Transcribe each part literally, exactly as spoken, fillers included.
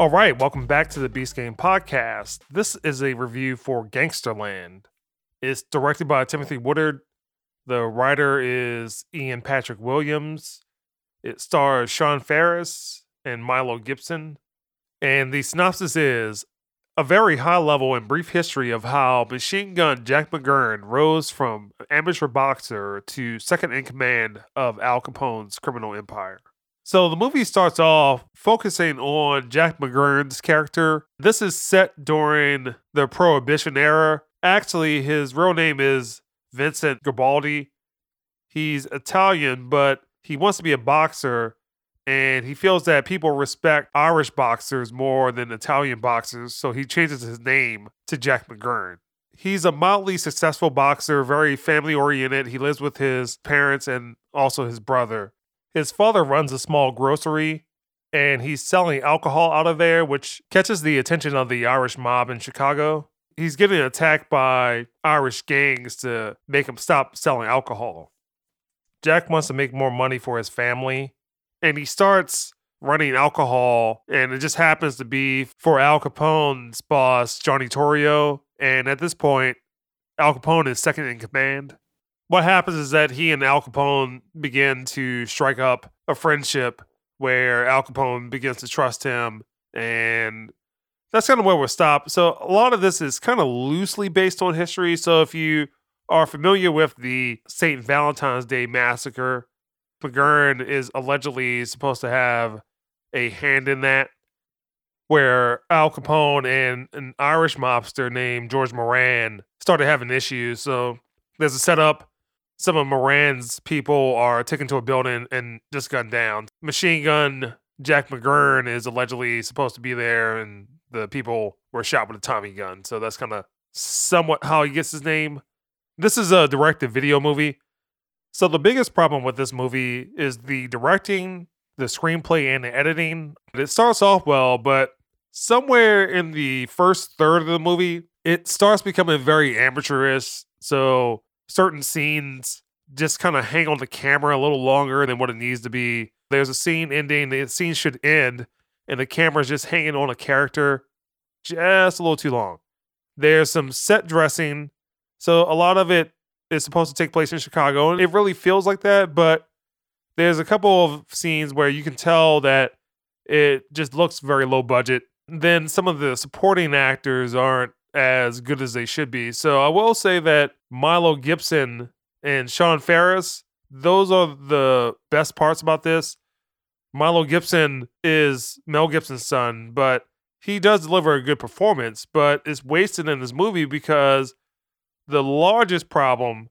All right, welcome back to the Beast Game Podcast. This is a review for Gangsterland. It's directed by Timothy Woodard. The writer is Ian Patrick Williams. It stars Sean Faris and Milo Gibson. And the synopsis is a very high-level and brief history of how Machine Gun Jack McGurn rose from amateur boxer to second in command of Al Capone's criminal empire. So the movie starts off focusing on Jack McGurn's character. This is set during the Prohibition era. Actually, his real name is Vincent Garibaldi. He's Italian, but he wants to be a boxer, and he feels that people respect Irish boxers more than Italian boxers, so he changes his name to Jack McGurn. He's a mildly successful boxer, very family-oriented. He lives with his parents and also his brother. His father runs a small grocery, and he's selling alcohol out of there, which catches the attention of the Irish mob in Chicago. He's getting attacked by Irish gangs to make him stop selling alcohol. Jack wants to make more money for his family, and he starts running alcohol, and it just happens to be for Al Capone's boss, Johnny Torrio, and at this point, Al Capone is second in command. What happens is that he and Al Capone begin to strike up a friendship where Al Capone begins to trust him, and that's kind of where we'll stop. So a lot of this is kind of loosely based on history. So if you are familiar with the Saint Valentine's Day massacre, McGurn is allegedly supposed to have a hand in that, where Al Capone and an Irish mobster named George Moran started having issues. So there's a setup. Some of Moran's people are taken to a building and just gunned down. Machine Gun Jack McGurn is allegedly supposed to be there, and the people were shot with a Tommy gun. So that's kind of somewhat how he gets his name. This is a direct-to-video movie. So the biggest problem with this movie is the directing, the screenplay, and the editing. It starts off well, but somewhere in the first third of the movie, it starts becoming very amateurish. So certain scenes just kind of hang on the camera a little longer than what it needs to be. There's a scene ending, the scene should end, and the camera's just hanging on a character just a little too long. There's some set dressing, so a lot of it is supposed to take place in Chicago, and it really feels like that, but there's a couple of scenes where you can tell that it just looks very low budget. Then some of the supporting actors aren't as good as they should be. So I will say that Milo Gibson and Sean Faris, those are the best parts about this. Milo Gibson is Mel Gibson's son, but he does deliver a good performance, but it's wasted in this movie because the largest problem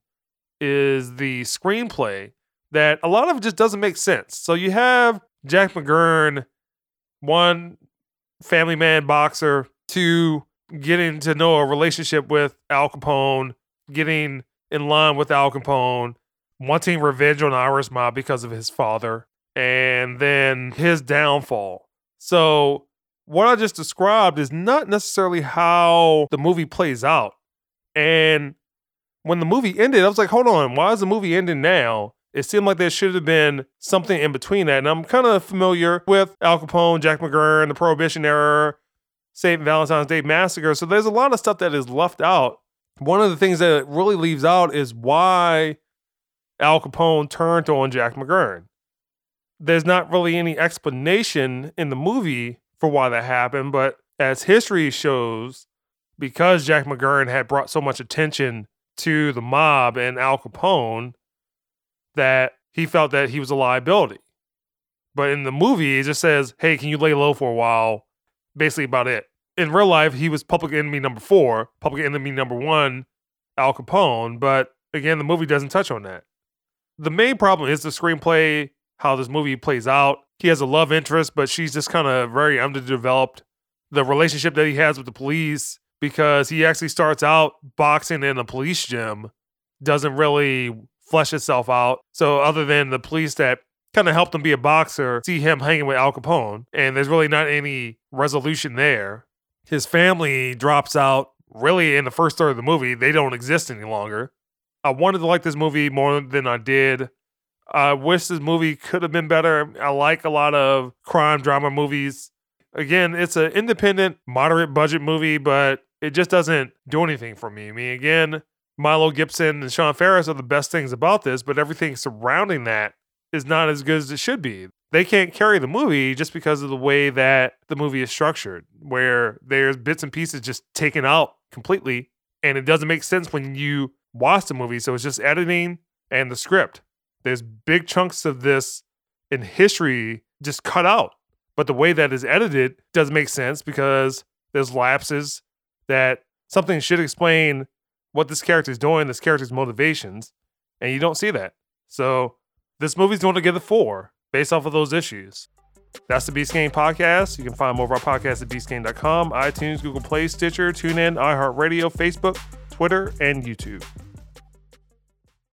is the screenplay, that a lot of it just doesn't make sense. So you have Jack McGurn, one, family man boxer, two, getting to know a relationship with Al Capone, getting in line with Al Capone, wanting revenge on the Irish mob because of his father, and then his downfall. So what I just described is not necessarily how the movie plays out. And when the movie ended, I was like, hold on, why is the movie ending now? It seemed like there should have been something in between that. And I'm kind of familiar with Al Capone, Jack McGurn, the Prohibition era, Saint Valentine's Day massacre. So there's a lot of stuff that is left out. One of the things that it really leaves out is why Al Capone turned on Jack McGurn. There's not really any explanation in the movie for why that happened, but as history shows, because Jack McGurn had brought so much attention to the mob and Al Capone, that he felt that he was a liability. But in the movie, it just says, hey, can you lay low for a while? Basically about it. In real life, he was public enemy number four, public enemy number one, Al Capone. But again, the movie doesn't touch on that. The main problem is the screenplay, how this movie plays out. He has a love interest, but she's just kind of very underdeveloped. The relationship that he has with the police, because he actually starts out boxing in a police gym, doesn't really flesh itself out. So other than the police that kind of helped him be a boxer, see him hanging with Al Capone, and there's really not any resolution there. His family drops out really in the first third of the movie. They don't exist any longer. I wanted to like this movie more than I did. I wish this movie could have been better. I like a lot of crime drama movies. Again, it's an independent, moderate budget movie, but it just doesn't do anything for me. I mean, again, Milo Gibson and Sean Ferris are the best things about this, but everything surrounding that is not as good as it should be. They can't carry the movie just because of the way that the movie is structured, where there's bits and pieces just taken out completely, and it doesn't make sense when you watch the movie. So it's just editing and the script. There's big chunks of this in history just cut out. But the way that is edited doesn't make sense because there's lapses that something should explain what this character is doing, this character's motivations, and you don't see that. So this movie's going to get a four based off of those issues. That's the Beast Game Podcast. You can find more of our podcasts at beast game dot com, iTunes, Google Play, Stitcher, TuneIn, iHeartRadio, Facebook, Twitter, and YouTube.